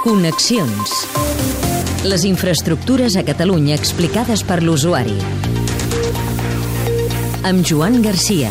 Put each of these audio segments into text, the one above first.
Connexions. Les infraestructures a Catalunya explicades per l'usuari. Amb Joan Garcia.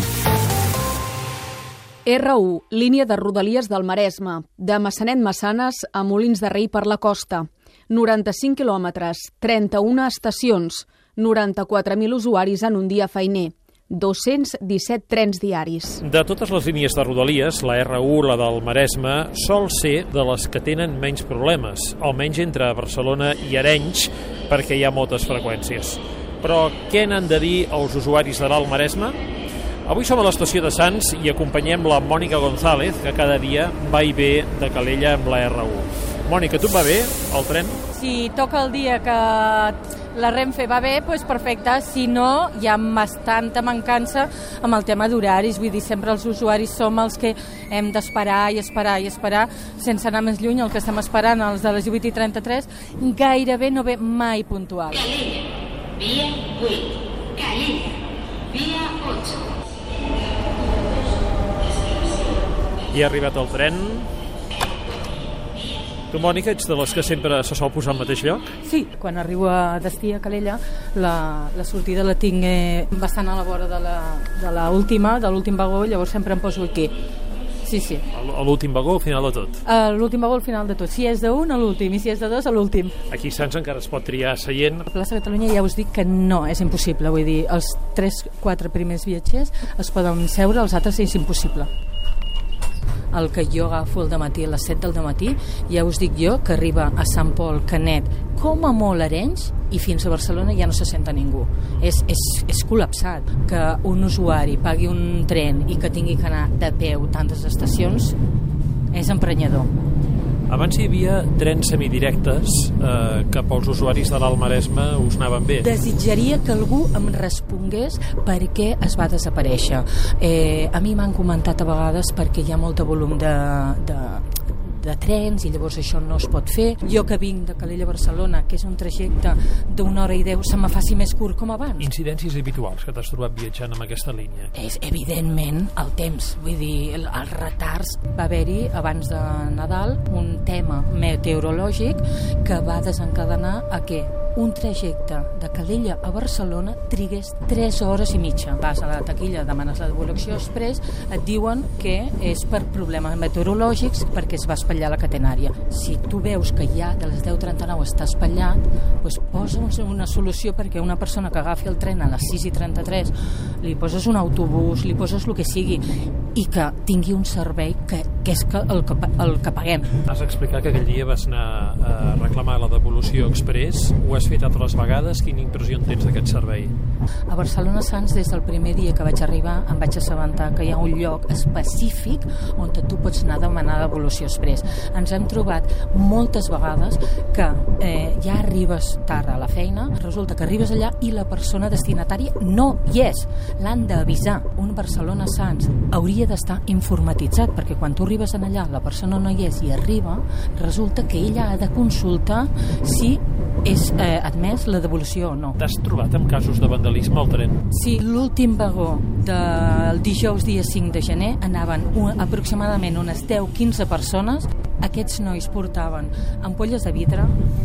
R1, línia de Rodalies del Maresme, de Massanet-Massanes a Molins de Rei per la costa. 95 quilòmetres, 31 estacions, 94.000 usuaris en un dia feiner. 217 trens diaris. De totes les línies de Rodalies, la R1, la del Maresme, sol ser de les que tenen menys problemes, almenys entre Barcelona i Arenys, perquè hi ha moltes freqüències. Però què n'han de dir els usuaris de l'Alt Maresme? Avui som a l'estació de Sants i acompanyem la Mònica González, que cada dia va i ve de Calella amb la R1. Mònica, tu et va bé el tren? Si toca el dia que la Renfe va bé, doncs perfecte. Si no, hi ha bastanta mancança amb el tema d'horaris. Vull dir, sempre els usuaris som els que hem d'esperar i esperar i esperar, sense anar més lluny. El que estem esperant, els de les 18:33, gairebé no ve mai puntual. Calella, via 8. Calella, via 8. I ha arribat el tren. Tu, Mònica, ets de les que sempre se sol posar al mateix lloc? Sí, quan arribo a destí a Calella, la sortida la tinc bastant a la vora de l'últim vagó, llavors sempre em poso aquí. Sí. A l'últim vagó, al final de tot? A l'últim vagó, al final de tot. Si és d'un, a l'últim, i si és de dos, a l'últim. Aquí a Sants encara es pot triar seient. A Plaça Catalunya ja us dic que no, és impossible. Vull dir, els 3-4 primers viatgers es poden seure, els altres és impossible. El que jo agafo al dematí a les 7 del dematí, ja us dic jo que arriba a Sant Pol, Canet, com a molt Arenys, i fins a Barcelona ja no se senta ningú. És col·lapsat. Que un usuari pagui un tren i que tingui que anar de peu tantes estacions és emprenyador. Abans hi havia trens semidirectes que pels usuaris de l'Alt Maresme us anaven bé. Desitjaria que algú em respongués per què es va desaparèixer. A mi m'han comentat a vegades perquè hi ha molt volum de trens i llavors això no es pot fer. Jo que vinc de Calella a Barcelona, que és un trajecte d'1 hora i 10, se me faci més curt com abans. Incidències habituals que t'has trobat viatjant amb aquesta línia? És evidentment el temps, vull dir, els retards. Va haver-hi abans de Nadal un tema meteorològic que va desencadenar a què un trajecte de Calella a Barcelona trigués 3 hores i mitja. Vas a la taquilla, demanes la devolució express, et diuen que és per problemes meteorològics perquè es va espatllar la catenària. Si tu veus que ja de les 10:39 està espatllat, doncs posa una solució perquè una persona que agafi el tren a les 6:33 li poses un autobús, li poses el que sigui i que tingui un servei que és el que paguem. Has explicat que aquell dia vas anar a reclamar la devolució express. Ho has fet altres vegades? Quina impressió en tens d'aquest servei? A Barcelona Sants, des del primer dia que vaig arribar, em vaig assabentar que hi ha un lloc específic on tu pots anar a demanar devolució express. Ens hem trobat moltes vegades que ja arribes tard a la feina, resulta que arribes allà i la persona destinatària no hi és. L'han d'avisar. Un Barcelona Sants hauria d'estar informatitzat, perquè quan tu arribes allà, la persona no hi és i arriba, resulta que ella ha de consultar si és admès la devolució o no. T'has trobat amb casos de vandalisme al tren? Sí, l'últim vagó del dijous dia 5 de gener anaven aproximadament unes 10-15 persones. Aquests nois portaven ampolles de vidre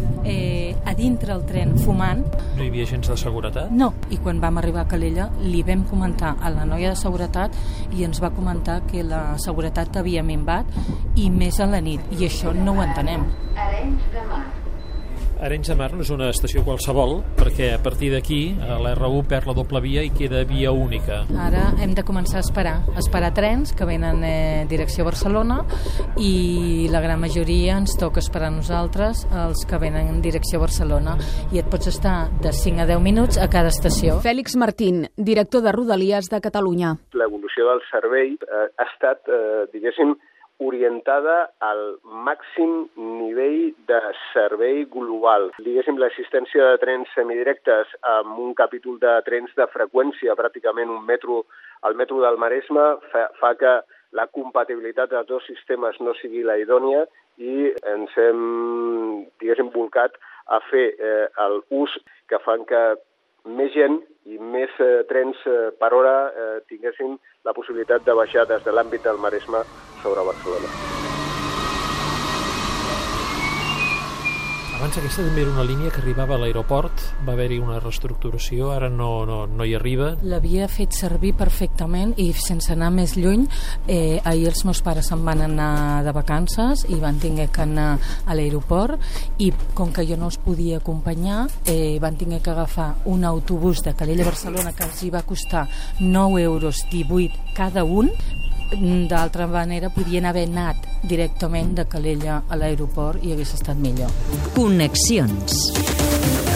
a dintre el tren fumant. No hi havia agents de seguretat? No, i quan vam arribar a Calella li vam comentar a la noia de seguretat i ens va comentar que la seguretat havia minvat i més a la nit, i això no ho entenem. Arenys de Mar no és una estació qualsevol, perquè a partir d'aquí la R1 perd la doble via i queda via única. Ara hem de començar a esperar trens que venen direcció a Barcelona, i la gran majoria ens toca esperar a nosaltres els que venen en direcció a Barcelona, i et pots estar de 5 a 10 minuts a cada estació. Fèlix Martín, director de Rodalies de Catalunya. L'evolució del servei ha estat, diguéssim, orientada al màxim nivell de servei global. Diguéssim, l'assistència de trens semidirectes amb un capítol de trens de freqüència, pràcticament el metro del Maresme, fa que la compatibilitat dels dos sistemes no sigui la idònia i ens hem, diguéssim, volcat a fer l'ús que fan que més gent i més trens per hora tinguessin la possibilitat de baixar des de l'àmbit del Maresme sobre Barcelona. Abans aquesta també era una línia que arribava a l'aeroport, va haver-hi una reestructuració, ara no hi arriba. L'havia fet servir perfectament i sense anar més lluny, ahir els meus pares se'n van anar de vacances i van tenir que anar a l'aeroport i com que jo no els podia acompanyar, van tenir que agafar un autobús de Calella a Barcelona que els hi va costar 9,18 € cada un. D'altra manera podien haver anat directament de Calella a l'aeroport i hagués estat millor. Connexions.